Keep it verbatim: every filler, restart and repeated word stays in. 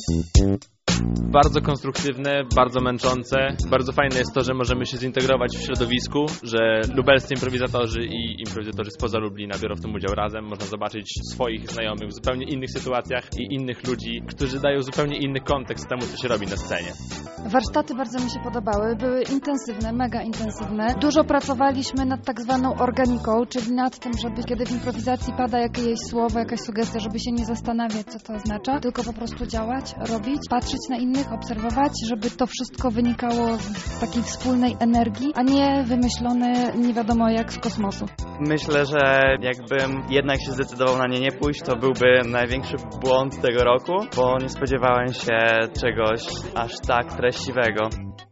Bardzo konstruktywne, bardzo męczące. Bardzo fajne jest to, że możemy się zintegrować w środowisku, że lubelscy improwizatorzy i improwizatorzy spoza Lublina biorą w tym udział razem. Można zobaczyć swoich znajomych w zupełnie innych sytuacjach i innych ludzi, którzy dają zupełnie inny kontekst temu, co się robi na scenie. Warsztaty bardzo mi się podobały, były intensywne, mega intensywne. Dużo pracowaliśmy nad tak zwaną organiką, czyli nad tym, żeby kiedy w improwizacji pada jakieś słowo, jakaś sugestia, żeby się nie zastanawiać, co to oznacza, tylko po prostu działać, robić, patrzeć na innych, obserwować, żeby to wszystko wynikało z takiej wspólnej energii, a nie wymyślone nie wiadomo jak z kosmosu. Myślę, że jakbym jednak się zdecydował na nie nie pójść, to byłby największy błąd tego roku, bo nie spodziewałem się czegoś aż tak treściwego.